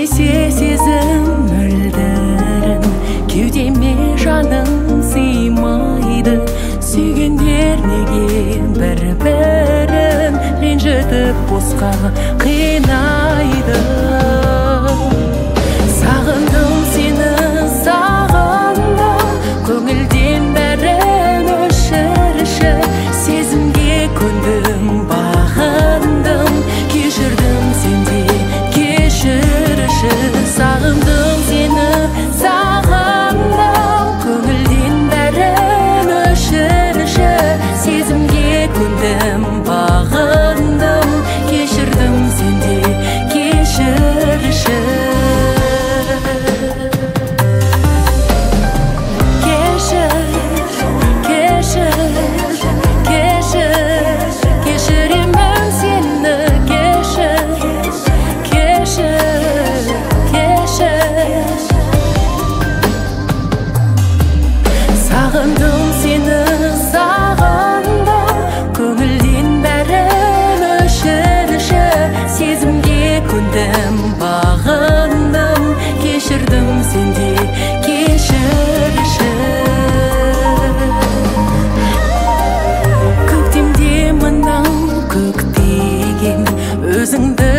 есе сезім мөлдірін, кеудеме жаның сыймайды. Сүйгендер неге бір-бірін ренжітіп босқа қинайды. Сағындым сені, сағындым, көңілден бәрін өшірші. Сезімге көндім, бағындым, кешірдім сенде, кешірші. Сағындым сені, сағындым, көңілден бәрін өшірші. Сезімге көндім, бағындым, кешірдім сенде, кешірші. Сағындым сені, сағындым, көңілден бәрін өшірші. Сезімге көндім, бағындым, кешірдім сенде, кешірші. Көктемде мынау көктеген, өзіңді